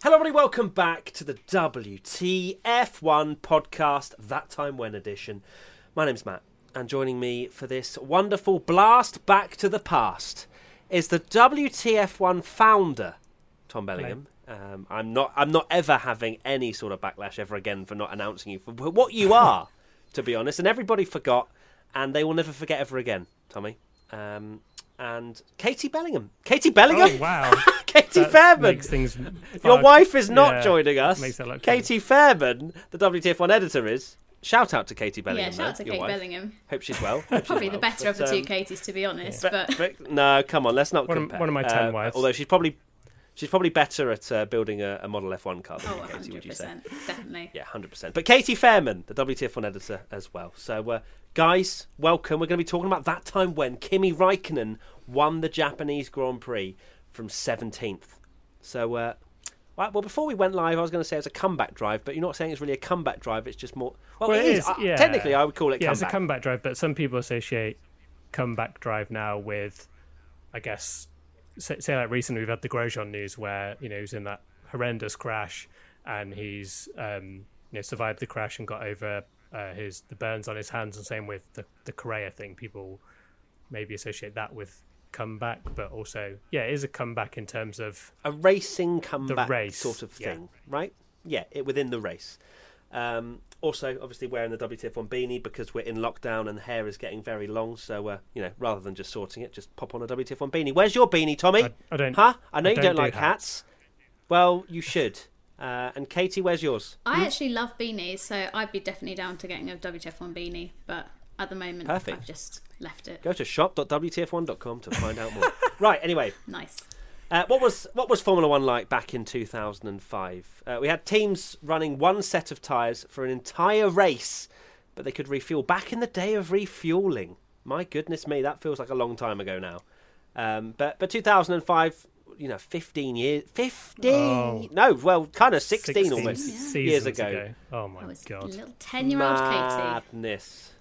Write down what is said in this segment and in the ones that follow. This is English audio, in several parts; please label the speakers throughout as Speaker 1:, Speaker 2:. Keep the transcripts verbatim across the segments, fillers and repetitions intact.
Speaker 1: Hello everybody, welcome back to the W T F one podcast, That Time When edition. My name's Matt, and joining me for this wonderful blast back to the past is the W T F one founder, Tom Bellingham. Um, I'm not I'm not ever having any sort of backlash ever again for not announcing you for what you are, to be honest, and everybody forgot, and they will never forget ever again, Tommy. Um, and Katie Bellingham. Katie Bellingham?
Speaker 2: Oh, wow.
Speaker 1: Katie
Speaker 2: That
Speaker 1: Fairman.
Speaker 2: makes things
Speaker 1: Your
Speaker 2: far-
Speaker 1: wife is not
Speaker 2: yeah,
Speaker 1: joining us.
Speaker 2: makes that look
Speaker 1: Katie Fairman, the W T F one editor, is. Shout out to Katie Bellingham.
Speaker 3: Yeah, shout out to
Speaker 1: there, your
Speaker 3: Kate
Speaker 1: wife.
Speaker 3: Bellingham.
Speaker 1: Hope she's well. Hope she's
Speaker 3: Probably
Speaker 1: well.
Speaker 3: the better
Speaker 1: But,
Speaker 3: of the two
Speaker 1: um,
Speaker 3: Katies, to be honest.
Speaker 1: but-
Speaker 3: But,
Speaker 1: but- no, come on, let's not
Speaker 2: One of-
Speaker 1: compare.
Speaker 2: one of my ten
Speaker 1: Uh,
Speaker 2: wives.
Speaker 1: Although she's probably she's probably better at uh, building a, a Model F one car than
Speaker 3: oh,
Speaker 1: you, Katie, would you say?
Speaker 3: one hundred percent, definitely.
Speaker 1: Yeah, one hundred percent. But Katie Fairman, the W T F one editor as well. So, uh, guys, welcome. We're going to be talking about that time when Kimi Räikkönen won the Japanese Grand Prix from seventeenth. So, uh, right, well, before we went live, I was going to say it's a comeback drive, but you're not saying it's really a comeback drive. It's just more... Well,
Speaker 2: Well,
Speaker 1: it
Speaker 2: it
Speaker 1: is.
Speaker 2: is,
Speaker 1: Uh,
Speaker 2: yeah.
Speaker 1: Technically, I would call it
Speaker 2: Yeah,
Speaker 1: comeback.
Speaker 2: it's a comeback drive, but some people associate comeback drive now with, I guess, say, say like recently we've had the Grosjean news where, you know, he was in that horrendous crash and he's, um, you know, survived the crash and got over uh, his the burns on his hands, and same with the, the Correa thing. People maybe associate that with comeback, but also, yeah, it is a comeback in terms of
Speaker 1: A racing comeback
Speaker 2: race,
Speaker 1: sort of
Speaker 2: yeah.
Speaker 1: thing, right? Yeah, it, within the race. Um, also, obviously, wearing the W T F one beanie because we're in lockdown and hair is getting very long. So, uh, you know, rather than just sorting it, just pop on a W T F one beanie. Where's your beanie, Tommy?
Speaker 2: I, I don't.
Speaker 1: Huh? I know
Speaker 2: I
Speaker 1: you
Speaker 2: don't
Speaker 1: don't
Speaker 2: do
Speaker 1: like hats. Well, you should. Uh, and Katie, where's yours?
Speaker 3: I actually love beanies, so I'd be definitely down to getting a W T F one beanie. But at the moment,
Speaker 1: Perfect.
Speaker 3: I've just left it.
Speaker 1: Go to shop dot W T F one dot com to find out more. Right, anyway.
Speaker 3: Nice.
Speaker 1: Uh, what was what was Formula One like back in two thousand five? Uh, we had teams running one set of tyres for an entire race, but they could refuel. Back in the day of refueling, my goodness me, that feels like a long time ago now. Um, but but two thousand five, you know, fifteen years, fifteen?
Speaker 2: Oh.
Speaker 1: No, well, kind of sixteen,
Speaker 2: sixteen
Speaker 1: almost
Speaker 2: seasons
Speaker 1: years ago.
Speaker 2: Oh my
Speaker 3: I was a
Speaker 2: god.
Speaker 3: little ten-year-old Katie.
Speaker 1: Madness.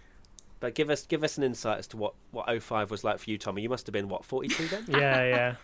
Speaker 1: But give us give us an insight as to what what oh five was like for you, Tommy. You must have been what forty-two then?
Speaker 2: Yeah, yeah.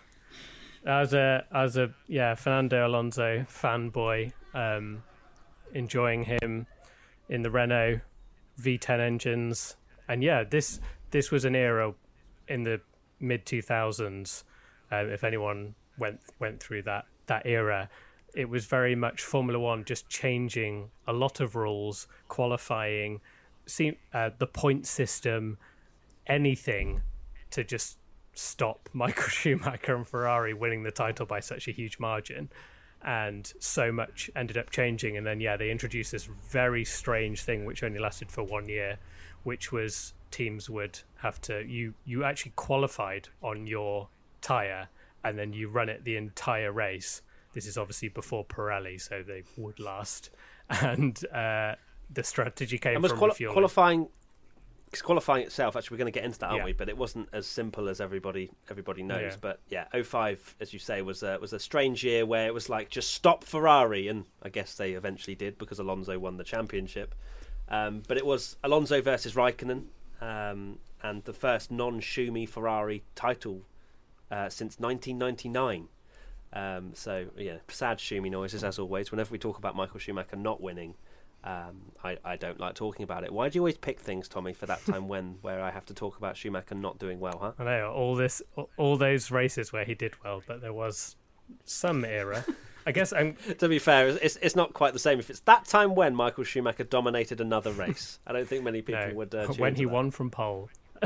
Speaker 2: I was a, I was a, yeah, Fernando Alonso fanboy, um, enjoying him in the Renault V ten engines, and yeah, this this was an era in the mid two thousands. Um, if anyone went went through that that era, it was very much Formula One just changing a lot of rules, qualifying, see uh, the point system, anything to just stop Michael Schumacher and Ferrari winning the title by such a huge margin. And so much ended up changing, and then yeah, they introduced this very strange thing which only lasted for one year, which was teams would have to you you actually qualified on your tyre and then you run it the entire race. This is obviously before Pirelli, so they would last. And uh the strategy came
Speaker 1: And was
Speaker 2: from
Speaker 1: quali-
Speaker 2: refueling.
Speaker 1: qualifying Because qualifying itself, actually, we're going to get into that, aren't
Speaker 2: Yeah.
Speaker 1: we? But it wasn't as simple as everybody everybody knows.
Speaker 2: Yeah.
Speaker 1: But yeah, oh five, as you say, was a, was a strange year where it was like, just stop Ferrari. And I guess they eventually did because Alonso won the championship. Um, but it was Alonso versus Raikkonen, um, and the first non-Schumi Ferrari title uh, since nineteen ninety-nine. Um, so, yeah, sad Schumi noises, as always. Whenever we talk about Michael Schumacher not winning, Um, I, I don't like talking about it. Why do you always pick things, Tommy, for that time when where I have to talk about Schumacher not doing well, huh?
Speaker 2: I know all this, all those races where he did well, but there was some era. I guess I'm.
Speaker 1: To be fair, it's it's not quite the same. If it's that time when Michael Schumacher dominated another race, I don't think many people
Speaker 2: No,
Speaker 1: would. Uh, tune
Speaker 2: when
Speaker 1: into
Speaker 2: he
Speaker 1: that.
Speaker 2: won from pole.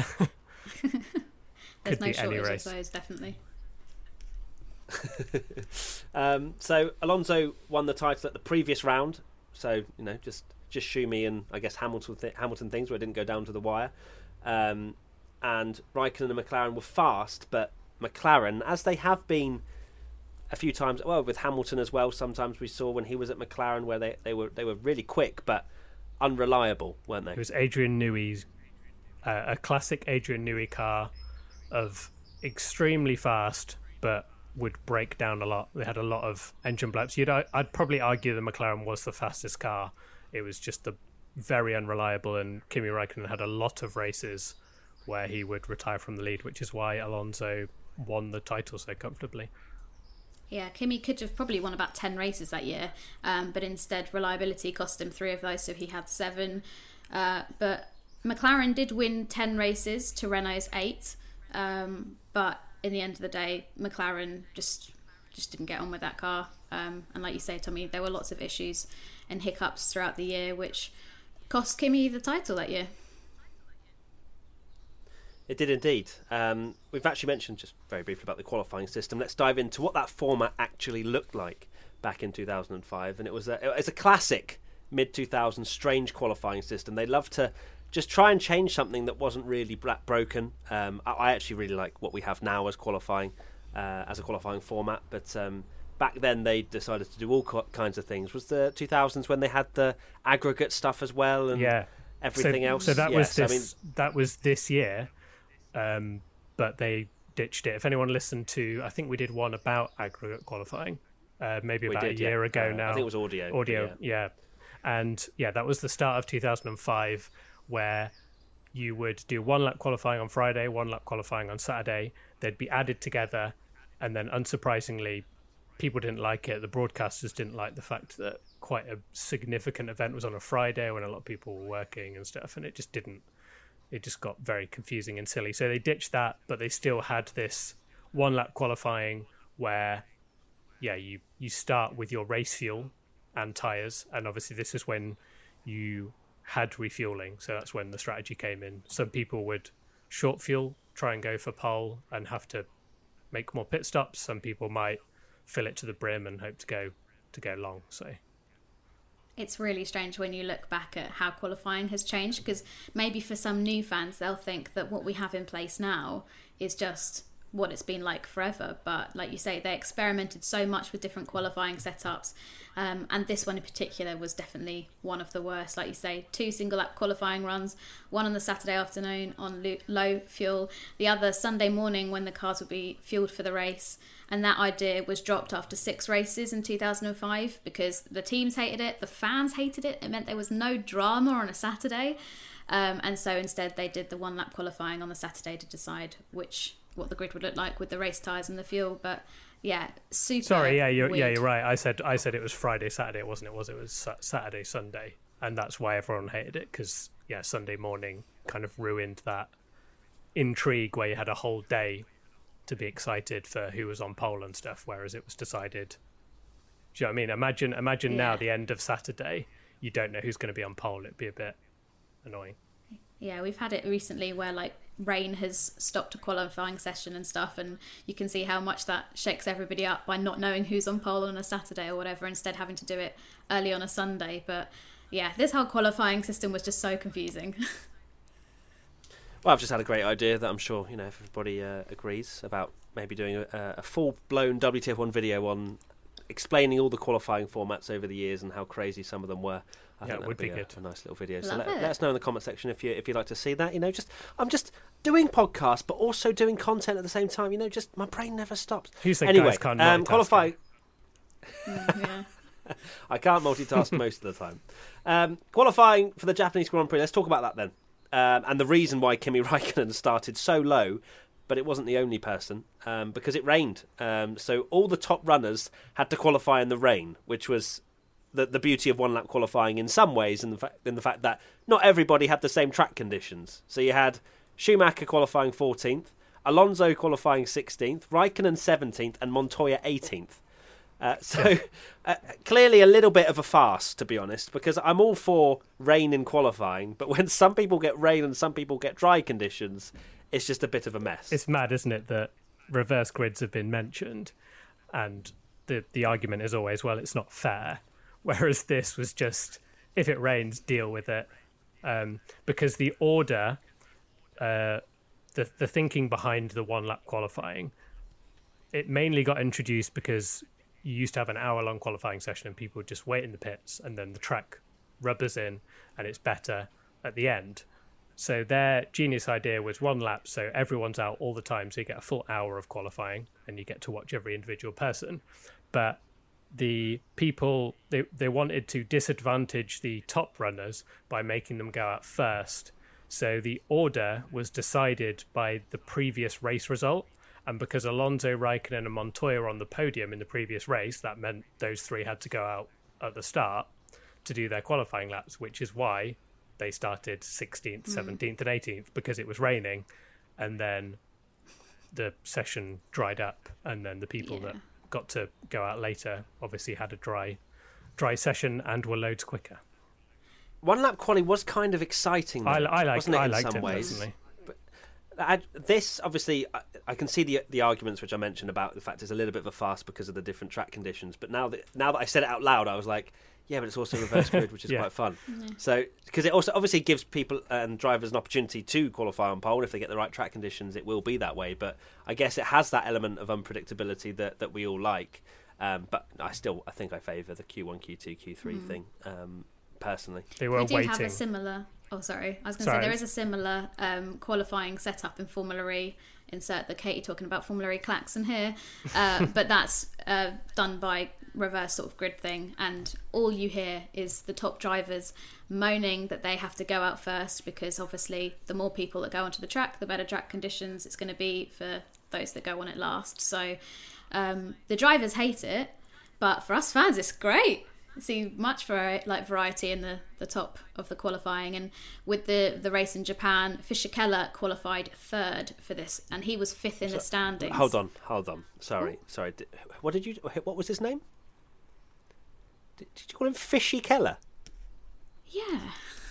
Speaker 3: There's no
Speaker 2: be any
Speaker 3: shortage of
Speaker 2: race.
Speaker 3: those, definitely.
Speaker 1: um, so Alonso won the title at the previous round. So you know, just just Schumi and I guess Hamilton th- Hamilton things where it didn't go down to the wire. Um, and Raikkonen and McLaren were fast, but McLaren, as they have been a few times, well, with Hamilton as well. Sometimes we saw when he was at McLaren where they, they were they were really quick but unreliable, weren't they?
Speaker 2: It was Adrian Newey's, uh, a classic Adrian Newey car of extremely fast, but would break down a lot. They had a lot of engine blaps. You'd, I'd probably argue the McLaren was the fastest car. It was just the very unreliable, and Kimi Räikkönen had a lot of races where he would retire from the lead, which is why Alonso won the title so comfortably.
Speaker 3: Yeah, Kimi could have probably won about ten races that year, um, but instead reliability cost him three of those, so he had seven. Uh, but McLaren did win ten races to Renault's eight, um, but in the end of the day, McLaren just just didn't get on with that car. Um, and like you say, Tommy, there were lots of issues and hiccups throughout the year, which cost Kimi the title that year.
Speaker 1: It did indeed. Um, we've actually mentioned just very briefly about the qualifying system. Let's dive into what that format actually looked like back in two thousand five. And it was a, it was a classic mid two thousands strange qualifying system. They loved to just try and change something that wasn't really broken. Um, I, I actually really like what we have now as qualifying, uh, as a qualifying format. But um, back then they decided to do all co- kinds of things. Was the two thousands when they had the aggregate stuff as well and
Speaker 2: yeah.
Speaker 1: everything
Speaker 2: so,
Speaker 1: else?
Speaker 2: So that
Speaker 1: yes,
Speaker 2: was this.
Speaker 1: I mean,
Speaker 2: that was this year. Um, but they ditched it. If anyone listened to, I think we did one about aggregate qualifying, uh, maybe about
Speaker 1: did,
Speaker 2: a year
Speaker 1: yeah.
Speaker 2: ago
Speaker 1: uh,
Speaker 2: now.
Speaker 1: I think it was audio.
Speaker 2: Audio,
Speaker 1: yeah.
Speaker 2: yeah. And yeah, that was the start of two thousand five, where you would do one lap qualifying on Friday, one lap qualifying on Saturday. They'd be added together, and then unsurprisingly, people didn't like it. The broadcasters didn't like the fact that quite a significant event was on a Friday when a lot of people were working and stuff, and it just didn't. It just got very confusing and silly. So they ditched that, but they still had this one lap qualifying where, yeah, you, you start with your race fuel and tyres. And obviously this is when you had refueling. So that's when the strategy came in. Some people would short fuel, try and go for pole and have to make more pit stops. Some people might fill it to the brim and hope to go to go long. So
Speaker 3: it's really strange when you look back at how qualifying has changed, because maybe for some new fans they'll think that what we have in place now is just what it's been like forever, but like you say, they experimented so much with different qualifying setups, um, and this one in particular was definitely one of the worst. Like you say, two single lap qualifying runs, one on the Saturday afternoon on lo- low fuel, the other Sunday morning when the cars would be fueled for the race. And that idea was dropped after six races in two thousand five because the teams hated it, the fans hated it. It meant there was no drama on a Saturday. Um, and so instead they did the one lap qualifying on the Saturday to decide which what the grid would look like with the race tyres and the fuel. But yeah, super
Speaker 2: Sorry, yeah, you're,
Speaker 3: weird.
Speaker 2: yeah, you're right. I said I said it was Friday, Saturday. It wasn't. It was. It was sa- Saturday, Sunday, and that's why everyone hated it, because yeah, Sunday morning kind of ruined that intrigue where you had a whole day to be excited for who was on pole and stuff, whereas it was decided. Do you know what I mean? Imagine, imagine
Speaker 3: Yeah.
Speaker 2: now the end of Saturday, you don't know who's going to be on pole. It'd be a bit annoying.
Speaker 3: Yeah, we've had it recently where like rain has stopped a qualifying session and stuff, and you can see how much that shakes everybody up by not knowing who's on pole on a Saturday or whatever, instead having to do it early on a Sunday. But yeah, this whole qualifying system was just so confusing.
Speaker 1: Well, I've just had a great idea that I'm sure, you know, if everybody uh, agrees about maybe doing a, a full-blown W T F one video on explaining all the qualifying formats over the years and how crazy some of them were. I
Speaker 2: Yeah,
Speaker 1: think
Speaker 2: it would
Speaker 1: that'd
Speaker 2: be
Speaker 1: a,
Speaker 2: good.
Speaker 1: a nice little video. So
Speaker 3: Love
Speaker 1: let,
Speaker 3: it.
Speaker 1: let us know in the comment section if you if you'd like to see that. You know, just I'm just doing podcasts, but also doing content at the same time. You know, just my brain never stops.
Speaker 2: Who said
Speaker 1: Anyway,
Speaker 2: guys can't
Speaker 1: um,
Speaker 2: multitask?
Speaker 1: qualify.
Speaker 3: Mm, yeah.
Speaker 1: I can't multitask most of the time. Um, qualifying for the Japanese Grand Prix. Let's talk about that then. Um, and the reason why Kimi Raikkonen started so low, but it wasn't the only person, um, because it rained. Um, so all the top runners had to qualify in the rain, which was the the beauty of one lap qualifying in some ways, in the fact in the fact that not everybody had the same track conditions. So you had Schumacher qualifying fourteenth, Alonso qualifying sixteenth, Raikkonen seventeenth, and Montoya eighteenth. Uh, so uh, clearly a little bit of a farce, to be honest, because I'm all for rain in qualifying, but when some people get rain and some people get dry conditions, it's just a bit of a mess.
Speaker 2: It's mad, isn't it, that reverse grids have been mentioned, and the the argument is always, well, it's not fair. Whereas this was just, if it rains, deal with it, um, because the order, uh, the the thinking behind the one lap qualifying, it mainly got introduced because you used to have an hour long qualifying session and people would just wait in the pits, and then the track rubbers in and it's better at the end. So their genius idea was one lap, so everyone's out all the time, so you get a full hour of qualifying and you get to watch every individual person. But the people, they, they wanted to disadvantage the top runners by making them go out first. So the order was decided by the previous race result, And because Alonso, Raikkonen and Montoya were on the podium in the previous race, that meant those three had to go out at the start to do their qualifying laps, which is why they started sixteenth, seventeenth and eighteenth, because it was raining. And then the session dried up, and then the people
Speaker 3: Yeah.
Speaker 2: that got to go out later obviously had a dry dry session and were loads quicker.
Speaker 1: One lap quali was kind of exciting, though,
Speaker 2: I, I liked,
Speaker 1: wasn't it,
Speaker 2: I
Speaker 1: in
Speaker 2: liked
Speaker 1: some
Speaker 2: it
Speaker 1: ways?
Speaker 2: personally.
Speaker 1: I, this obviously, I, I can see the the arguments which I mentioned about the fact it's a little bit of a farce because of the different track conditions. But now that now that I said it out loud, I was like, yeah, but it's also reverse grid, which is
Speaker 2: Yeah.
Speaker 1: quite fun.
Speaker 3: Yeah.
Speaker 1: So because it also obviously gives people and drivers an opportunity to qualify on pole. If they get the right track conditions, it will be that way. But I guess it has that element of unpredictability that, that we all like. Um, but I still I think I favour the Q one, Q two, Q three
Speaker 3: Mm.
Speaker 1: thing um, personally.
Speaker 2: They were
Speaker 3: We do
Speaker 2: waiting.
Speaker 3: have a similar. Oh, sorry. I was going to say
Speaker 2: Sorry.
Speaker 3: there is a similar um, qualifying setup in Formula E. Insert the Katie talking about Formula E klaxon here, uh, but that's uh, done by reverse sort of grid thing, and all you hear is the top drivers moaning that they have to go out first because obviously the more people that go onto the track, the better track conditions it's going to be for those that go on it last. So um, the drivers hate it, but for us fans, it's great. See much for like variety in the, the top of the qualifying, and with the the race in Japan, Fischer Keller qualified third for this, and he was fifth in
Speaker 1: So-
Speaker 3: the standings.
Speaker 1: Hold on, hold on. Sorry, sorry. Di- What did you? What was his name? Did, did you call him Fishy Keller?
Speaker 3: Yeah,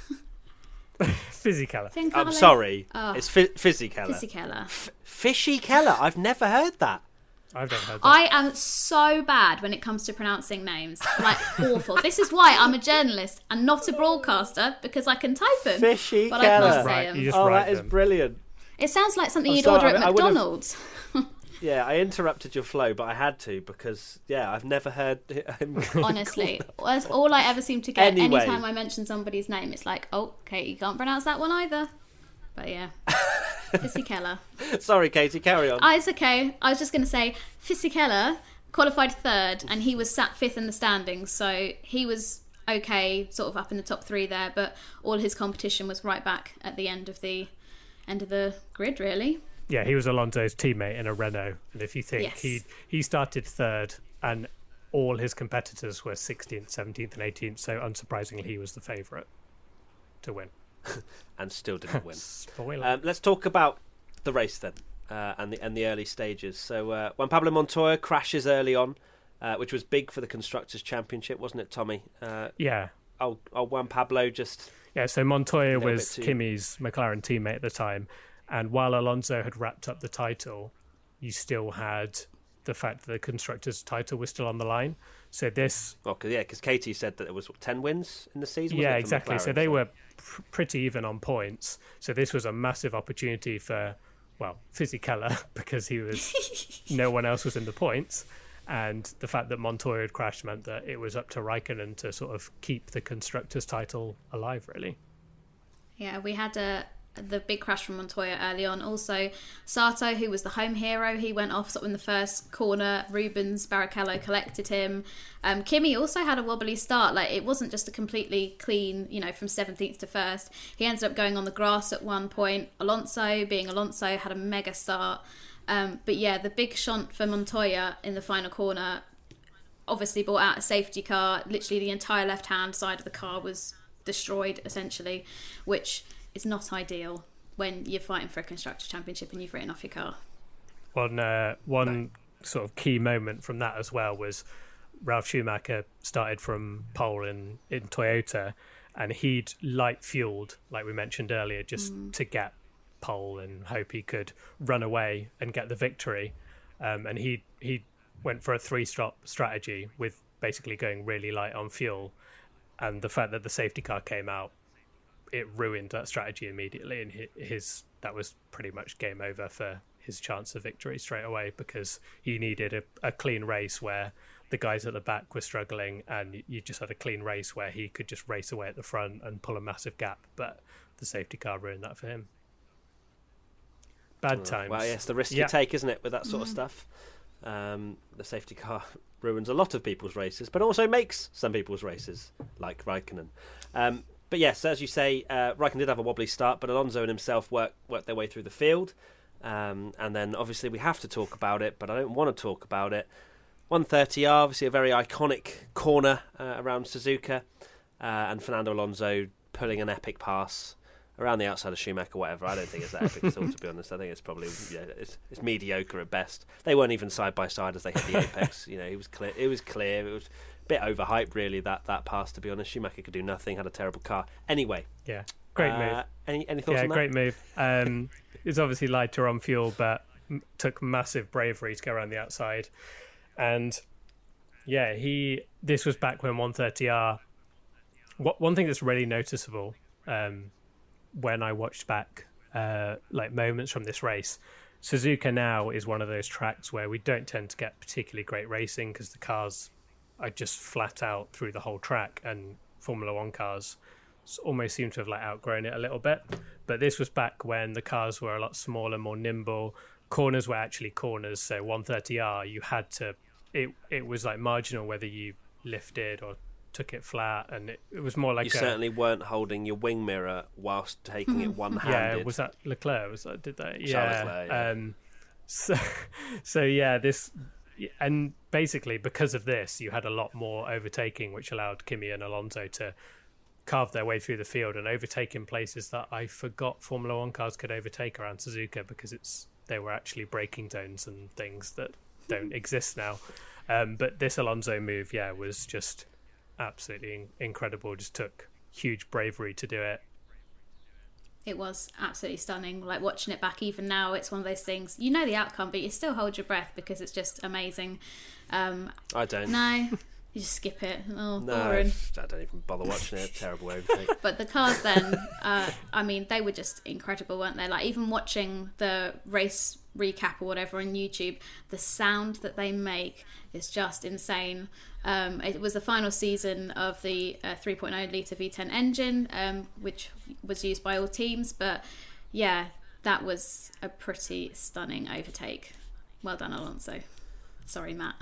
Speaker 2: Fizzy Keller.
Speaker 3: Giancarlo
Speaker 1: I'm sorry.
Speaker 3: Oh.
Speaker 1: It's fi- Fizzy Keller.
Speaker 3: Fischer Keller.
Speaker 1: F- Fishy Keller. I've never heard that.
Speaker 2: I've never heard that.
Speaker 3: I am so bad when it comes to pronouncing names, like awful. This is why I'm a journalist and not a broadcaster, because I can type them,
Speaker 1: Fishy
Speaker 3: but I
Speaker 1: Keller.
Speaker 3: can't say
Speaker 2: Right,
Speaker 3: them.
Speaker 2: you just
Speaker 1: Oh,
Speaker 2: write
Speaker 1: that is
Speaker 2: them.
Speaker 1: brilliant.
Speaker 3: It sounds like something
Speaker 1: I'm
Speaker 3: you'd
Speaker 1: sorry,
Speaker 3: order
Speaker 1: I
Speaker 3: at
Speaker 1: mean, I would've-
Speaker 3: McDonald's.
Speaker 1: Yeah, I interrupted your flow, but I had to because yeah, I've never heard him.
Speaker 3: Honestly, that's all I ever seem to get.
Speaker 1: Anyway.
Speaker 3: Anytime I mention somebody's name, it's like, oh, okay, you can't pronounce that one either. But yeah, Fischer Keller.
Speaker 1: Sorry, Katie, carry on.
Speaker 3: Ah, it's okay. I was just going to say, Fischer Keller qualified third, and he was sat fifth in the standings, so he was okay, sort of up in the top three there. But all his competition was right back at the end of the end of the grid, really.
Speaker 2: Yeah, he was Alonso's teammate in a Renault, and if you think
Speaker 3: Yes.
Speaker 2: he he started third, and all his competitors were sixteenth, seventeenth, and eighteenth, so unsurprisingly, he was the favourite to win.
Speaker 1: And still didn't win.
Speaker 2: Spoiler.
Speaker 1: Um, let's talk about the race then, uh, and the and the early stages. So uh, Juan Pablo Montoya crashes early on, uh, which was big for the Constructors' Championship, wasn't it, Tommy? Uh,
Speaker 2: yeah,
Speaker 1: oh, oh, Juan Pablo just
Speaker 2: yeah. So Montoya
Speaker 1: little
Speaker 2: was
Speaker 1: bit too-
Speaker 2: Kimi's McLaren teammate at the time, and while Alonso had wrapped up the title, you still had the fact that the constructors' title was still on the line. So this,
Speaker 1: well, cause, yeah, because Katie said that it was what, ten wins in the season. Wasn't
Speaker 2: yeah,
Speaker 1: it, for
Speaker 2: exactly. So
Speaker 1: McLaren,
Speaker 2: they were pr- pretty even on points. So this was a massive opportunity for, well, Fizzy Keller because he was no one else was in the points, and the fact that Montoya had crashed meant that it was up to Raikkonen to sort of keep the constructors' title alive, really.
Speaker 3: Yeah, we had a the big crash from Montoya early on. Also, Sato, who was the home hero, he went off sort of in the first corner. Rubens Barrichello collected him. Um, Kimi also had a wobbly start. Like, it wasn't just a completely clean, you know, from seventeenth to first. He ended up going on the grass at one point. Alonso, being Alonso, had a mega start. Um, but yeah, the big shunt for Montoya in the final corner obviously brought out a safety car. Literally the entire left-hand side of the car was destroyed, essentially, which is not ideal when you're fighting for a Constructors' Championship and you've written off your car.
Speaker 2: One uh, one sort of key moment from that as well was Ralf Schumacher started from pole in, in Toyota, and he'd light fueled, like we mentioned earlier, just
Speaker 3: Mm.
Speaker 2: to get pole and hope he could run away and get the victory. Um, and he he went for a three-stop strategy with basically going really light on fuel, and the fact that the safety car came out, it ruined that strategy immediately, and hi- his that was pretty much game over for his chance of victory straight away, because he needed a, a clean race where the guys at the back were struggling, and you just had a clean race where he could just race away at the front and pull a massive gap, but the safety car ruined that for him. Bad
Speaker 1: Oh,
Speaker 2: times.
Speaker 1: well, yes, the risk
Speaker 2: Yeah.
Speaker 1: you take, isn't it, with that sort of stuff? Um, the safety car ruins a lot of people's races, but also makes some people's races, like Raikkonen. Um, but yes, as you say, uh, Raikkonen did have a wobbly start, but Alonso and himself worked worked their way through the field. Um, and then obviously we have to talk about it, but I don't want to talk about it. one thirty R, obviously a very iconic corner uh, around Suzuka, uh, and Fernando Alonso pulling an epic pass around the outside of Schumacher, whatever. I don't think it's that epic at all, to be honest. I think it's probably yeah, it's, it's mediocre at best. They weren't even side by side as they hit the apex. You know, it was clear. It was clear. It was a bit overhyped, really. That that pass, to be honest. Schumacher could do nothing. Had a terrible car. Anyway,
Speaker 2: yeah, great
Speaker 1: uh,
Speaker 2: move.
Speaker 1: Any any thoughts
Speaker 2: yeah,
Speaker 1: on that?
Speaker 2: great move. Um, it's obviously lighter on fuel, but m- took massive bravery to go around the outside, and yeah, he. This was back when one thirty R. What one thing that's really noticeable. Um, when I watched back uh, like moments from this race, Suzuka now is one of those tracks where we don't tend to get particularly great racing because the cars are just flat out through the whole track, and Formula One cars almost seem to have like outgrown it a little bit. But this was back when the cars were a lot smaller, more nimble. Corners were actually corners, so one thirty R you had to it it was like marginal whether you lifted or took it flat, and it, it was more like
Speaker 1: you
Speaker 2: a,
Speaker 1: certainly weren't holding your wing mirror whilst taking it one-handed.
Speaker 2: yeah, was that Leclerc? Was that did that?
Speaker 1: Charles
Speaker 2: Yeah.
Speaker 1: Leclerc, yeah.
Speaker 2: Um, so, so yeah, this and basically because of this, you had a lot more overtaking, which allowed Kimi and Alonso to carve their way through the field and overtake in places that I forgot Formula One cars could overtake around Suzuka, because it's they were actually braking zones and things that don't exist now. Um, but this Alonso move, yeah, was just absolutely incredible. Just took huge bravery to do it.
Speaker 3: It was absolutely stunning. Like watching it back even now, it's one of those things, you know the outcome, but you still hold your breath because it's just amazing. Um,
Speaker 1: I don't.
Speaker 3: no, you just skip it. Oh,
Speaker 1: No,
Speaker 3: boring.
Speaker 1: I don't even bother watching it. Terrible overtake.
Speaker 3: But the cars then, uh, I mean, they were just incredible, weren't they? Like even watching the race recap or whatever on YouTube, the sound that they make is just insane. Um, it was the final season of the uh, three point oh litre V ten engine, um, which was used by all teams. But yeah, that was a pretty stunning overtake. Well done, Alonso. Sorry, Matt.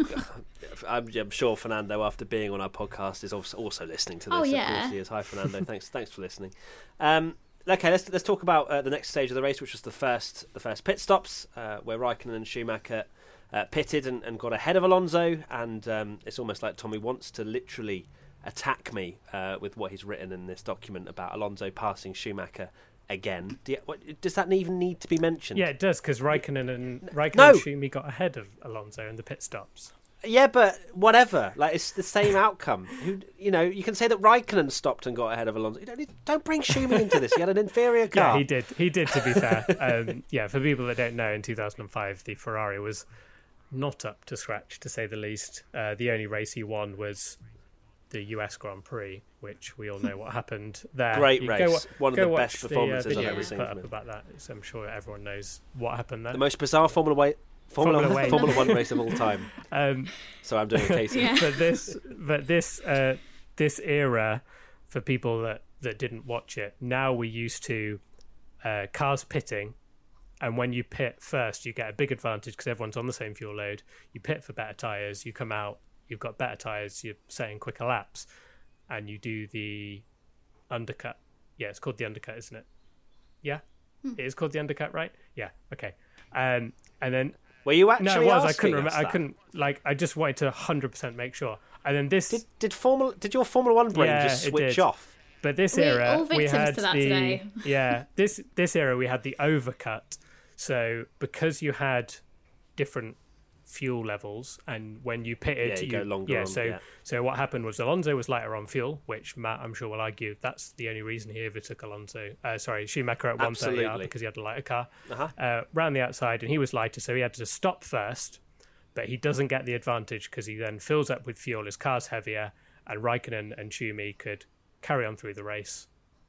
Speaker 1: I'm, I'm sure Fernando, after being on our podcast, is also, also listening to this.
Speaker 3: Oh,
Speaker 1: Of
Speaker 3: yeah.
Speaker 1: course he is. Hi, Fernando. thanks, thanks for listening. Um, okay, let's let's talk about uh, the next stage of the race, which was the first the first pit stops, uh, where Raikkonen and Schumacher uh, pitted and, and got ahead of Alonso. And um, it's almost like Tommy wants to literally attack me uh, with what he's written in this document about Alonso passing Schumacher again. Do you, what, does that even need to be mentioned?
Speaker 2: Yeah, it does, because Raikkonen and Raikkonen
Speaker 1: No.
Speaker 2: and Schumi got ahead of Alonso in the pit stops.
Speaker 1: Yeah, but whatever. Like, it's the same outcome. Who, you know, you can say that Raikkonen stopped and got ahead of Alonso. You don't, need, don't bring Schumi into this. He had an inferior car.
Speaker 2: Yeah, he did. He did, to be fair. Um, yeah, for people that don't know, in two thousand five, the Ferrari was not up to scratch, to say the least. Uh, the only race he won was the U S Grand Prix, which we all know what happened there.
Speaker 1: Great
Speaker 2: You
Speaker 1: race.
Speaker 2: go wa-
Speaker 1: One of
Speaker 2: go
Speaker 1: the
Speaker 2: watch
Speaker 1: best performances
Speaker 2: the, uh,
Speaker 1: I've
Speaker 2: video
Speaker 1: ever
Speaker 2: we
Speaker 1: seen
Speaker 2: put
Speaker 1: from
Speaker 2: up
Speaker 1: him.
Speaker 2: about that. So I'm sure everyone knows what happened there.
Speaker 1: The most bizarre Formula One, Formula,
Speaker 2: Formula
Speaker 1: One,
Speaker 2: One.
Speaker 1: Formula One race of all time.
Speaker 2: Um,
Speaker 1: So I'm doing a case.
Speaker 3: Yeah.
Speaker 2: but this, but this, uh, this era, for people that, that didn't watch it, now we're used to uh, cars pitting, and when you pit first, you get a big advantage because everyone's on the same fuel load. You pit for better tires. You come out, you've got better tires. You're setting quicker laps, and you do the undercut. Yeah, it's called the undercut, isn't it? Yeah, it is called the undercut, right? Yeah. Okay. Um, and then
Speaker 1: Were you actually?
Speaker 2: no, it was. I
Speaker 1: asking
Speaker 2: couldn't
Speaker 1: us
Speaker 2: remember. I
Speaker 1: that?
Speaker 2: couldn't like. I just wanted to one hundred percent make sure. And then this,
Speaker 1: Did did Formula? Did your Formula One brain
Speaker 2: Yeah,
Speaker 1: just
Speaker 2: it
Speaker 1: switch
Speaker 2: did.
Speaker 1: off?
Speaker 2: but this
Speaker 3: We're
Speaker 2: era
Speaker 3: all
Speaker 2: we
Speaker 3: victims
Speaker 2: had
Speaker 3: to that
Speaker 2: the
Speaker 3: today.
Speaker 2: yeah this this era we had the overcut. So because you had different fuel levels, and when you pitted,
Speaker 1: Yeah, you go longer
Speaker 2: yeah.
Speaker 1: on,
Speaker 2: so
Speaker 1: yeah.
Speaker 2: so what happened was Alonso was lighter on fuel, which Matt I'm sure will argue that's the only reason he overtook Alonso. Uh, sorry, Schumacher at one thirty R
Speaker 1: Absolutely.
Speaker 2: because he had a lighter car.
Speaker 1: Uh-huh.
Speaker 2: Uh, round the outside, and he was lighter, so he had to stop first. But he doesn't get the advantage because he then fills up with fuel. His car's heavier, and Raikkonen and Schumi could carry on through the race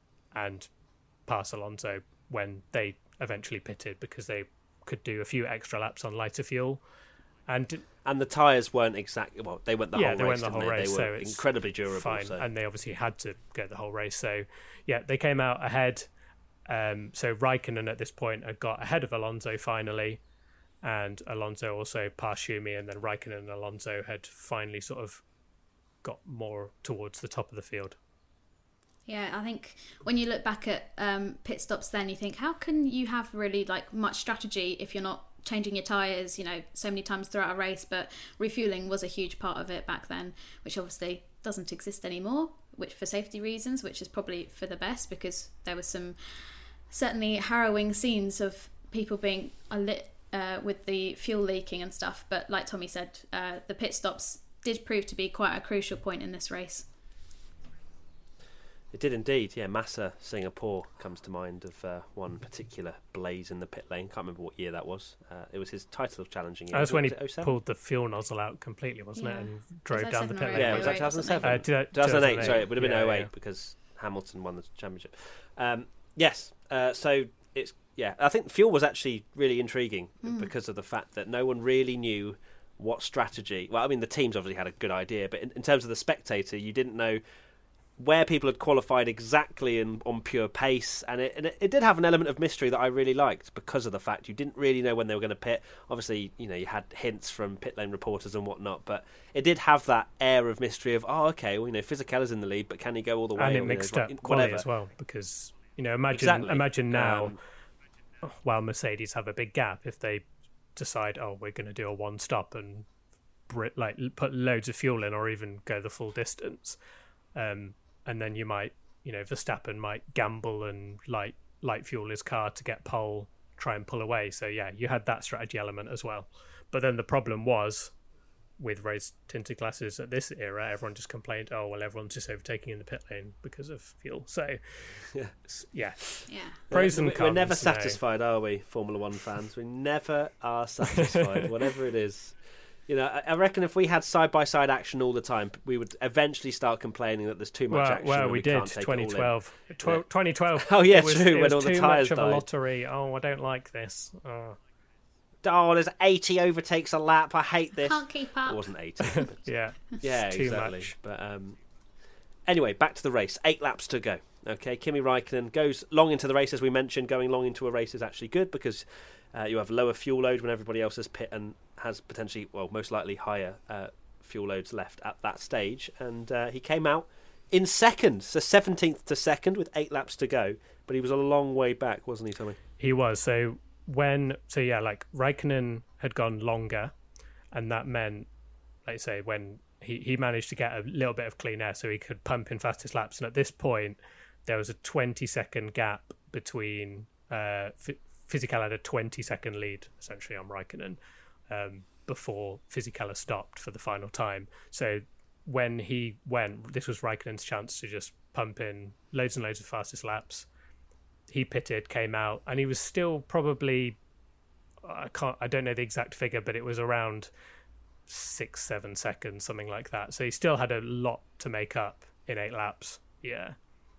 Speaker 2: and pass Alonso when they eventually pitted because they could do a few extra laps on lighter fuel. And
Speaker 1: And the tyres weren't exactly well. They went the
Speaker 2: yeah,
Speaker 1: whole
Speaker 2: they
Speaker 1: race.
Speaker 2: went the
Speaker 1: didn't
Speaker 2: whole
Speaker 1: they?
Speaker 2: race,
Speaker 1: They
Speaker 2: so
Speaker 1: were
Speaker 2: it's
Speaker 1: incredibly durable.
Speaker 2: fine.
Speaker 1: So.
Speaker 2: And they obviously had to go the whole race. So yeah, they came out ahead. Um, so Raikkonen at this point had got ahead of Alonso finally, and Alonso also passed Schumi, and then Raikkonen and Alonso had finally sort of got more towards the top of the field.
Speaker 3: Yeah, I think when you look back at um, pit stops then, you think, how can you have really like much strategy if you're not changing your tyres, you know, so many times throughout a race? But refueling was a huge part of it back then, which obviously doesn't exist anymore, which for safety reasons, which is probably for the best, because there was some certainly harrowing scenes of people being a lit uh, with the fuel leaking and stuff. But like Tommy said, uh, the pit stops did prove to be quite a crucial point in this race.
Speaker 1: It did indeed, yeah. Massa Singapore comes to mind of uh, one particular blaze in the pit lane. Can't remember what year that was. Uh, it was his title challenging year.
Speaker 2: That was when he
Speaker 1: was
Speaker 2: pulled the fuel nozzle out completely, wasn't
Speaker 3: Yeah.
Speaker 2: it? And drove
Speaker 3: Was
Speaker 2: down the
Speaker 3: that
Speaker 2: pit
Speaker 3: seven or
Speaker 2: lane.
Speaker 1: Yeah, was that
Speaker 3: oh eight
Speaker 1: two thousand seven?
Speaker 3: or
Speaker 2: Uh, two-
Speaker 1: two thousand eight, sorry, it would have been
Speaker 2: yeah,
Speaker 1: oh eight
Speaker 2: yeah.
Speaker 1: because Hamilton won the championship. Um, yes, uh, so it's, yeah, I think fuel was actually really intriguing
Speaker 3: Mm.
Speaker 1: because of the fact that no one really knew what strategy. Well, I mean, the teams obviously had a good idea, but in, in terms of the spectator, you didn't know where people had qualified exactly in, on pure pace, and, it, and it, it did have an element of mystery that I really liked because of the fact you didn't really know when they were going to pit. Obviously, you know, you had hints from pit lane reporters and whatnot, but it did have that air of mystery of, oh, okay, well, you know, Fisichella's in the lead, but can he go all the way?
Speaker 2: And
Speaker 1: or,
Speaker 2: it
Speaker 1: you
Speaker 2: mixed
Speaker 1: know,
Speaker 2: up
Speaker 1: whatever.
Speaker 2: quality as well, because, you know, imagine
Speaker 1: Exactly.
Speaker 2: imagine now,
Speaker 1: Um,
Speaker 2: while Mercedes have a big gap, if they decide, oh, we're going to do a one stop and br- like put loads of fuel in, or even go the full distance, um, and then you might, you know, Verstappen might gamble and light light fuel his car to get pole, try and pull away. So yeah, you had that strategy element as well. But then the problem was with rose tinted glasses at this era, everyone just complained, oh well, everyone's just overtaking in the pit lane because of fuel. So
Speaker 1: Yeah.
Speaker 2: yeah,
Speaker 3: Yeah.
Speaker 2: pros and
Speaker 1: We're
Speaker 2: cons.
Speaker 1: never
Speaker 2: no.
Speaker 1: satisfied, are we, Formula One fans? We never are satisfied, whatever it is. You know, I I reckon if we had side-by-side action all the time, we would eventually start complaining that there's too much
Speaker 2: Well,
Speaker 1: action.
Speaker 2: well,
Speaker 1: and
Speaker 2: we,
Speaker 1: we
Speaker 2: did.
Speaker 1: can't take it all in.
Speaker 2: twenty twelve. Tw-
Speaker 1: Yeah.
Speaker 2: twenty twelve.
Speaker 1: Oh, yeah,
Speaker 2: it was,
Speaker 1: true,
Speaker 2: It
Speaker 1: when
Speaker 2: was
Speaker 1: all the
Speaker 2: too
Speaker 1: tyres
Speaker 2: much of a
Speaker 1: died.
Speaker 2: lottery. Oh, I don't like this. Oh,
Speaker 1: Oh, there's eighty overtakes a lap. I hate this.
Speaker 3: Can't keep up.
Speaker 1: It wasn't eighty. But
Speaker 2: yeah.
Speaker 1: yeah,
Speaker 2: It's too
Speaker 1: exactly.
Speaker 2: much.
Speaker 1: But um, anyway, back to the race. Eight laps to go. Okay, Kimi Raikkonen goes long into the race, as we mentioned. Going long into a race is actually good because uh, you have lower fuel load when everybody else has pit and has potentially, well, most likely higher uh, fuel loads left at that stage. And uh, he came out in second, so seventeenth to second with eight laps to go. But he was a long way back, wasn't he, Tommy?
Speaker 2: He was. So when, so yeah, like Raikkonen had gone longer, and that meant, like I say, when he, he managed to get a little bit of clean air so he could pump in fastest laps. And at this point, there was a twenty second gap between, uh, F- Fisichella had a twenty second lead essentially on Raikkonen um, before Fisichella stopped for the final time. So when he went, this was Raikkonen's chance to just pump in loads and loads of fastest laps. He pitted, came out, and he was still probably, I can't, I don't know the exact figure, but it was around six, seven seconds, something like that. So he still had a lot to make up in eight laps. Yeah.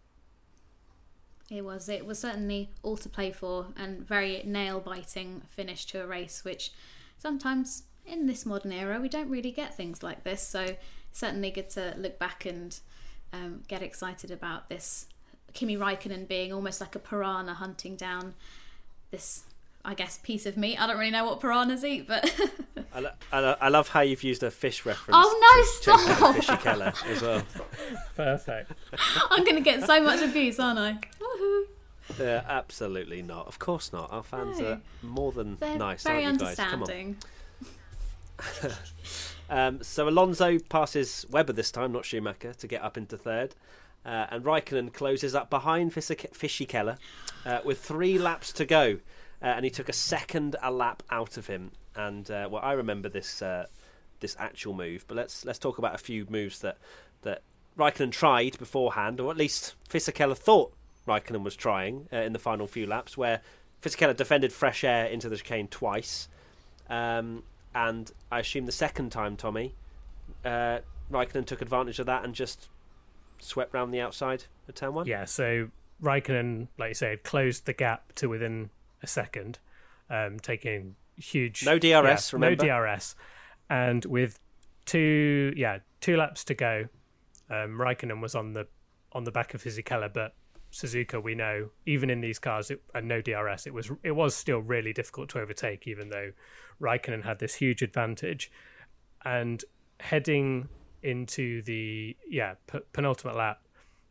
Speaker 3: It was. It was certainly all to play for, and very nail-biting finish to a race, which sometimes in this modern era we don't really get things like this. So certainly good to look back and um, get excited about this. Kimi Raikkonen being almost like a piranha hunting down this, I guess, piece of meat. I don't really know what piranhas eat, but
Speaker 1: I, lo- I, lo- I love how you've used a fish reference.
Speaker 3: Oh, no,
Speaker 1: to chase down
Speaker 3: stop!
Speaker 1: Fisichella as well.
Speaker 2: Perfect.
Speaker 3: I'm going to get so much abuse, aren't I? Woohoo.
Speaker 1: Yeah, absolutely not. Of course not. Our fans
Speaker 3: No.
Speaker 1: are more than
Speaker 3: They're
Speaker 1: nice,
Speaker 3: very
Speaker 1: aren't you guys? Come on.
Speaker 3: understanding.
Speaker 1: Um, so Alonso passes Webber this time, not Schumacher, to get up into third. Uh, and Raikkonen closes up behind Fisi- Fisichella uh, with three laps to go. Uh, and he took a second a lap out of him. And, uh, well, I remember this uh, this actual move. But let's let's talk about a few moves that, that Raikkonen tried beforehand, or at least Fisichella thought Raikkonen was trying uh, in the final few laps, where Fisichella defended fresh air into the chicane twice. Um, and I assume the second time, Tommy, uh, Raikkonen took advantage of that and just swept round the outside of turn one.
Speaker 2: Yeah, so Raikkonen, like you say, had closed the gap to within a second, um, taking huge...
Speaker 1: No D R S,
Speaker 2: yeah,
Speaker 1: remember?
Speaker 2: No D R S. And with two, yeah, two laps to go, um, Raikkonen was on the on the back of Fisichella, but Suzuka, we know, even in these cars, it, and no D R S, it was it was still really difficult to overtake, even though Raikkonen had this huge advantage. And heading into the yeah p- penultimate lap,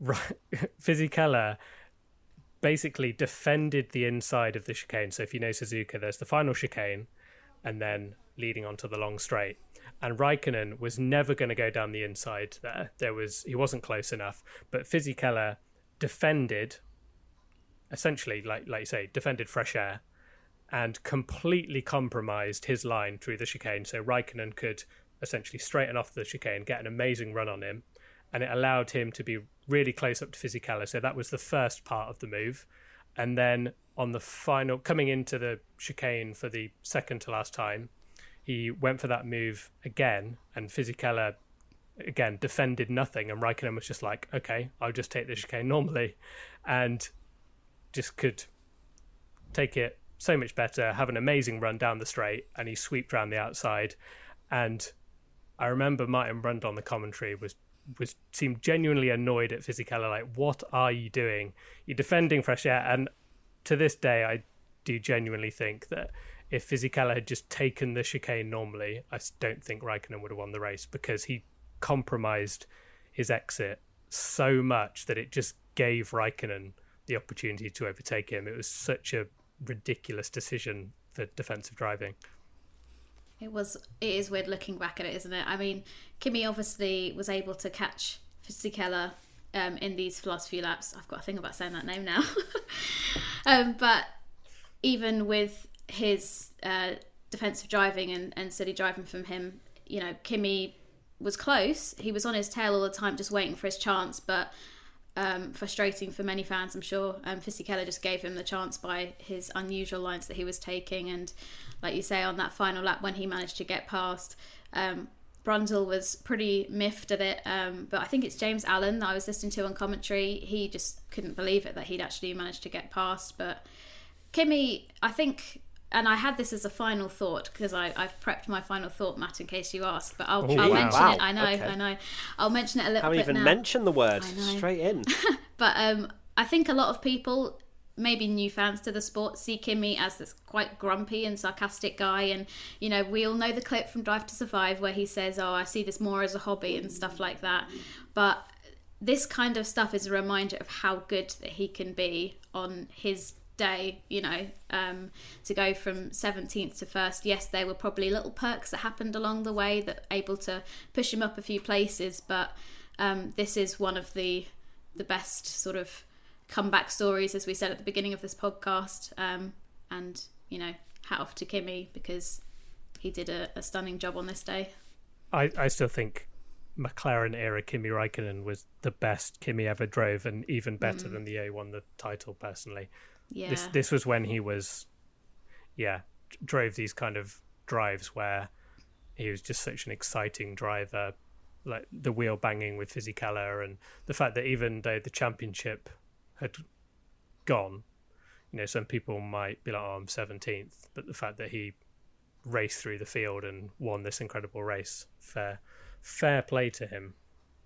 Speaker 2: Fisichella basically defended the inside of the chicane. So if you know Suzuka, there's the final chicane and then leading onto the long straight. And Raikkonen was never going to go down the inside there. There was he wasn't close enough. But Fisichella defended, essentially, like like you say, defended fresh air and completely compromised his line through the chicane. So Raikkonen could essentially straighten off the chicane, get an amazing run on him, and it allowed him to be really close up to Fisichella. So that was the first part of the move. And then on the final, coming into the chicane for the second to last time, he went for that move again, and Fisichella, again, defended nothing, and Raikkonen was just like, okay, I'll just take the chicane normally, and just could take it so much better, have an amazing run down the straight, and he sweeped around the outside. And I remember Martin Brundle on the commentary was was seemed genuinely annoyed at Fisichella, like, what are you doing? You're defending fresh air. And to this day, I do genuinely think that if Fisichella had just taken the chicane normally, I don't think Raikkonen would have won the race, because he compromised his exit so much that it just gave Raikkonen the opportunity to overtake him. It was such a ridiculous decision for defensive driving.
Speaker 3: It was. It is weird looking back at it, isn't it? I mean, Kimi obviously was able to catch Fisichella um, in these last few laps. I've got a thing about saying that name now. um, but even with his uh, defensive driving and, and steady driving from him, you know, Kimi was close. He was on his tail all the time, just waiting for his chance. But um, frustrating for many fans, I'm sure. Um, Fisichella just gave him the chance by his unusual lines that he was taking, and like you say, on that final lap when he managed to get past, um, Brundle was pretty miffed at it. Um, but I think it's James Allen that I was listening to on commentary. He just couldn't believe it that he'd actually managed to get past. But Kimi, I think, and I had this as a final thought because I've prepped my final thought, Matt, in case you ask. But I'll,
Speaker 2: Ooh,
Speaker 3: I'll
Speaker 2: wow.
Speaker 3: mention
Speaker 1: Wow.
Speaker 3: it. I know,
Speaker 1: Okay.
Speaker 3: I know. I'll mention it a little
Speaker 1: Haven't
Speaker 3: bit
Speaker 1: even
Speaker 3: now.
Speaker 1: mentioned the word.
Speaker 3: I know.
Speaker 1: Straight in.
Speaker 3: But um, I think a lot of people, maybe new fans to the sport, see Kimi as this quite grumpy and sarcastic guy. And, you know, we all know the clip from Drive to Survive where he says, oh, I see this more as a hobby and stuff like that. But this kind of stuff is a reminder of how good that he can be on his day, you know, um, to go from seventeenth to first. Yes, there were probably little perks that happened along the way that able to push him up a few places. But um, this is one of the the best sort of comeback stories, as we said at the beginning of this podcast. Um, and, you know, hat off to Kimi because he did a, a stunning job on this day.
Speaker 2: I, I still think McLaren era Kimi Raikkonen was the best Kimi ever drove, and even better mm. than the year he won the title, personally.
Speaker 3: Yeah.
Speaker 2: This this was when he was, yeah, drove these kind of drives where he was just such an exciting driver, like the wheel banging with Fisichella, and the fact that even though the championship had gone, you know, some people might be like, oh, I'm seventeenth, but the fact that he raced through the field and won this incredible race, fair fair play to him.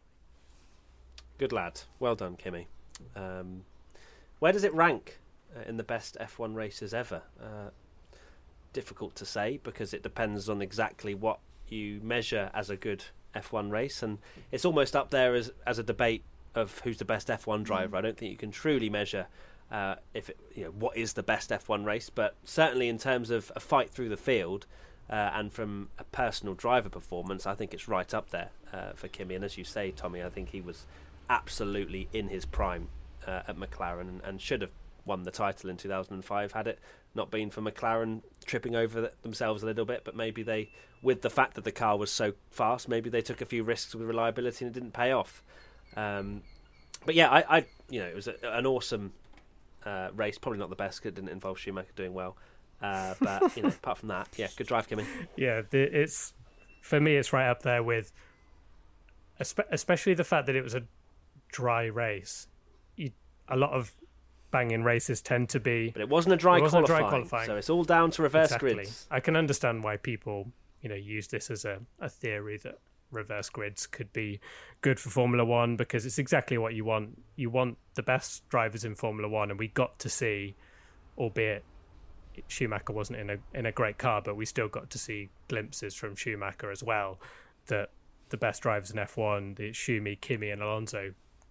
Speaker 1: Good lad. Well done, Kimi. Um, where does it rank uh, in the best F one races ever? Uh, difficult to say because it depends on exactly what you measure as a good F one race, and it's almost up there as as a debate of who's the best F one driver. I don't think you can truly measure uh, if it, you know, what is the best F one race, but certainly in terms of a fight through the field uh, and from a personal driver performance, I think it's right up there uh, for Kimi. And as you say, Tommy, I think he was absolutely in his prime uh, at McLaren and, and should have won the title in two thousand five had it not been for McLaren tripping over themselves a little bit. But maybe they, with the fact that the car was so fast, maybe they took a few risks with reliability and it didn't pay off. Um, but yeah, I, I, you know, it was a, an awesome uh, race. Probably not the best. It didn't involve Schumacher doing well. Uh, but you know, apart from that, yeah, good drive, Kimi.
Speaker 2: Yeah, the, it's for me, it's right up there with, especially the fact that it was a dry race. You, a lot of banging races tend to be,
Speaker 1: but it wasn't a dry,
Speaker 2: it wasn't
Speaker 1: qualifying,
Speaker 2: a dry qualifying,
Speaker 1: so it's all down to reverse
Speaker 2: exactly.
Speaker 1: grids.
Speaker 2: I can understand why people, you know, use this as a, a theory that reverse grids could be good for Formula One because it's exactly what you want. You want the best drivers in Formula One, and we got to see, albeit Schumacher wasn't in a in a great car, but we still got to see glimpses from Schumacher as well, that the best drivers in F one, the Schumi, Kimi and Alonso,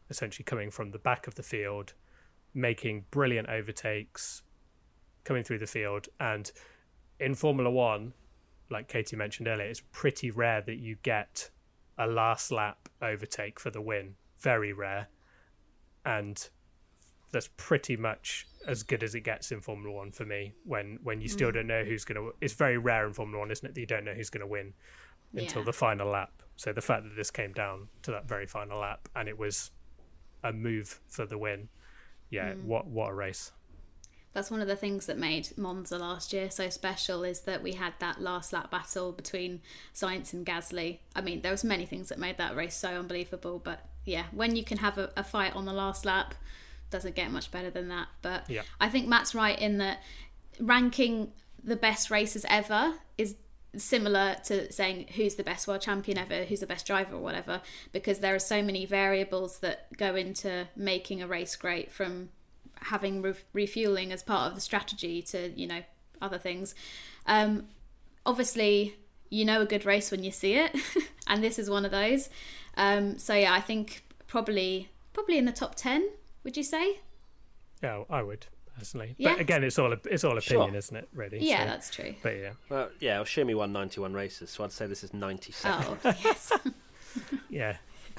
Speaker 2: essentially coming from the back of the field, making brilliant overtakes, coming through the field. And in Formula One, like Katie mentioned earlier, it's pretty rare that you get a last lap overtake for the win. Very rare. And that's pretty much as good as it gets in Formula One for me, when, when you still mm. don't know who's going to... It's very rare in Formula One, isn't it, that you don't know who's going to win yeah. until the final lap. So the fact that this came down to that very final lap and it was a move for the win, yeah, mm. what what a race.
Speaker 3: That's one of the things that made Monza last year so special, is that we had that last lap battle between Sainz and Gasly. I mean, there was many things that made that race so unbelievable, but yeah, when you can have a, a fight on the last lap, doesn't get much better than that. But yeah. I think Matt's right in that ranking the best races ever is similar to saying who's the best world champion ever, who's the best driver or whatever, because there are so many variables that go into making a race great, from having re- refueling as part of the strategy to, you know, other things. Um, obviously, you know a good race when you see it, and this is one of those. Um, so yeah, I think probably probably in the top ten. Would you say?
Speaker 2: Yeah, I would personally.
Speaker 3: Yeah.
Speaker 2: But again, it's all it's all opinion,
Speaker 1: sure.
Speaker 2: isn't it? Really.
Speaker 3: Yeah,
Speaker 2: so,
Speaker 3: that's true.
Speaker 2: But yeah.
Speaker 1: Well, yeah, Shimi won ninety-one races, so I'd say this is ninety-seven.
Speaker 3: Oh yes.
Speaker 2: yeah.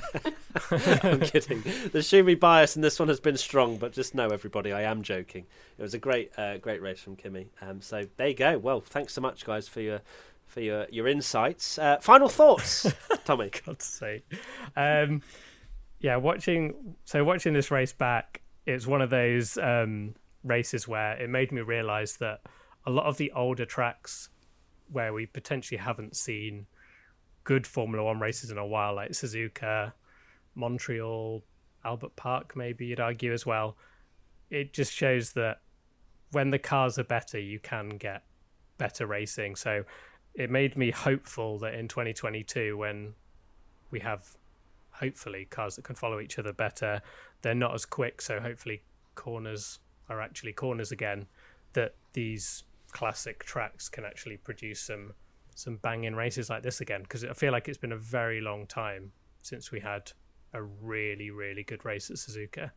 Speaker 1: I'm kidding. The Shumi bias in this one has been strong, but just know, everybody, I am joking. It was a great, uh, great race from Kimi. Um, so there you go. Well, thanks so much, guys, for your for your your insights. Uh, final thoughts, Tommy.
Speaker 2: God's sake. Um, yeah, watching so watching this race back, it's one of those um, races where it made me realise that a lot of the older tracks where we potentially haven't seen good Formula One races in a while, like Suzuka, Montreal, Albert Park, maybe you'd argue as well, it just shows that when the cars are better, you can get better racing. So it made me hopeful that in twenty twenty-two, when we have hopefully cars that can follow each other better, they're not as quick, so hopefully corners are actually corners again, that these classic tracks can actually produce some some banging races like this again, because I feel like it's been a very long time since we had a really really good race at Suzuka.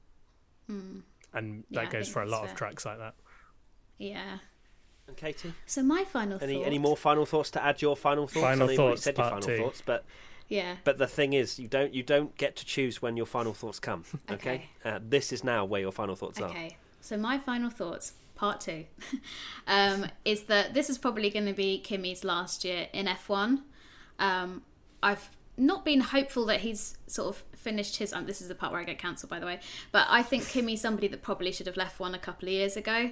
Speaker 3: mm.
Speaker 2: And that
Speaker 3: yeah,
Speaker 2: goes for a lot
Speaker 3: fair.
Speaker 2: of tracks like that.
Speaker 3: Yeah.
Speaker 1: And Katie,
Speaker 3: so my final
Speaker 1: any
Speaker 3: thought...
Speaker 1: any more final thoughts to add? Your final thoughts.
Speaker 2: Final
Speaker 1: I know
Speaker 2: thoughts,
Speaker 1: you said your
Speaker 2: part
Speaker 1: final
Speaker 2: two.
Speaker 1: thoughts, but
Speaker 3: yeah
Speaker 1: but the thing is, you don't you don't get to choose when your final thoughts come. Okay,
Speaker 3: okay.
Speaker 1: Uh, this is now where your final thoughts are.
Speaker 3: Okay, so my final thoughts, part two, um, is that this is probably going to be Kimi's last year in F one. Um, I've not been hopeful that he's sort of finished his... Um, this is the part where I get cancelled, by the way. But I think Kimi's somebody that probably should have left one a couple of years ago.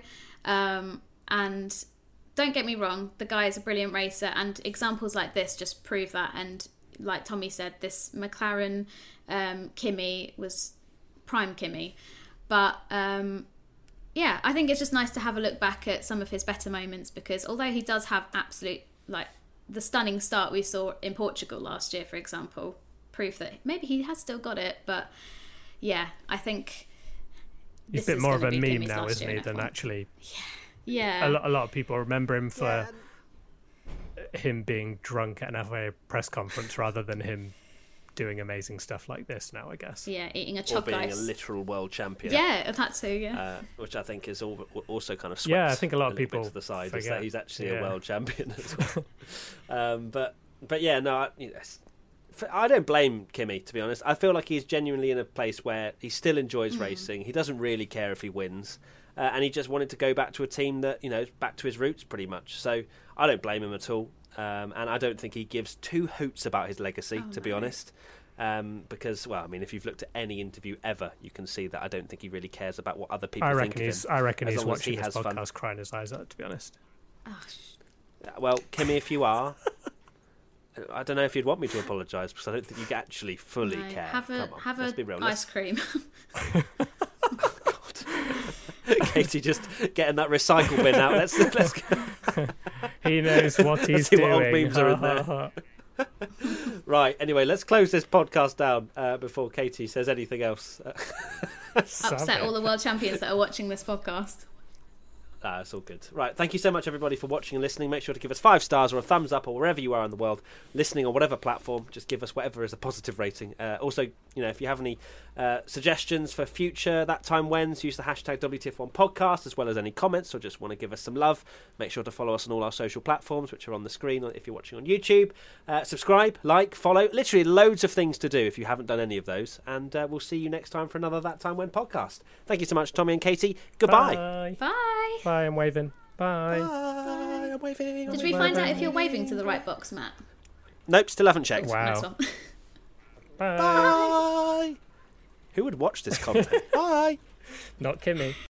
Speaker 3: Um, and don't get me wrong, the guy is a brilliant racer, and examples like this just prove that. And like Tommy said, this McLaren um, Kimi was prime Kimi. But... Um, yeah, I think it's just nice to have a look back at some of his better moments, because although he does have absolute, like, the stunning start we saw in Portugal last year, for example, proof that maybe he has still got it. But yeah, I think
Speaker 2: he's a bit more of a meme now, isn't he, than actually...
Speaker 3: Yeah.
Speaker 2: A lot, a lot of people remember him for yeah. him being drunk at an F A press conference rather than him doing amazing stuff like this now, I guess.
Speaker 3: Yeah, eating a
Speaker 1: or
Speaker 3: chocolate
Speaker 1: being
Speaker 3: ice.
Speaker 1: a literal world champion.
Speaker 3: Yeah, that too, yeah.
Speaker 1: Uh, which I think is all, also kind of swept
Speaker 2: yeah, I think a lot of
Speaker 1: a
Speaker 2: people
Speaker 1: to the side,
Speaker 2: forget.
Speaker 1: is that he's actually
Speaker 2: yeah.
Speaker 1: a world champion as well. um, but but yeah, no, I, you know, I don't blame Kimi, to be honest. I feel like he's genuinely in a place where he still enjoys mm. racing. He doesn't really care if he wins. Uh, and he just wanted to go back to a team that, you know, back to his roots pretty much. So I don't blame him at all. Um, and I don't think he gives two hoots about his legacy,
Speaker 3: oh,
Speaker 1: to be
Speaker 3: no.
Speaker 1: honest. Um, because, well, I mean, if you've looked at any interview ever, you can see that I don't think he really cares about what other people
Speaker 2: I
Speaker 1: think
Speaker 2: reckon
Speaker 1: of
Speaker 2: he's,
Speaker 1: him.
Speaker 2: I reckon
Speaker 1: as
Speaker 2: he's
Speaker 1: long as
Speaker 2: watching
Speaker 1: he
Speaker 2: this
Speaker 1: has
Speaker 2: podcast
Speaker 1: fun.
Speaker 2: crying his eyes out, to be honest.
Speaker 3: Oh,
Speaker 1: Well, Kimi, if you are, I don't know if you'd want me to apologise, because I don't think you actually fully
Speaker 3: no.
Speaker 1: care.
Speaker 3: Have a,
Speaker 1: Come on,
Speaker 3: have
Speaker 1: let's
Speaker 3: a
Speaker 1: be real.
Speaker 3: ice cream.
Speaker 1: Katie just getting that recycle bin out. Let's let's go.
Speaker 2: He knows what he's
Speaker 1: Let's see
Speaker 2: doing.
Speaker 1: what old memes are in there. Right, anyway, let's close this podcast down uh, before Katie says anything else.
Speaker 3: Upset all the world champions that are watching this podcast.
Speaker 1: Ah, it's all good. Right, thank you so much, everybody, for watching and listening. Make sure to give us five stars or a thumbs up or wherever you are in the world, listening on whatever platform. Just give us whatever is a positive rating. Uh, also, you know, if you have any uh, suggestions for future That Time When's, use the hashtag W T F one podcast, as well as any comments or just want to give us some love. Make sure to follow us on all our social platforms, which are on the screen if you're watching on YouTube. Uh, subscribe, like, follow. Literally loads of things to do if you haven't done any of those. And uh, we'll see you next time for another That Time When podcast. Thank you so much, Tommy and Katie. Goodbye.
Speaker 2: Bye.
Speaker 3: Bye.
Speaker 2: Bye, I'm waving. Bye.
Speaker 1: Bye. I'm waving. I'm
Speaker 3: Did we
Speaker 1: waving.
Speaker 3: find out if you're waving to the right box, Matt?
Speaker 1: Nope, still haven't checked.
Speaker 2: Wow.
Speaker 3: Nice one.
Speaker 2: Bye.
Speaker 1: Bye. Who would watch this content? Bye.
Speaker 2: Not Kimmy.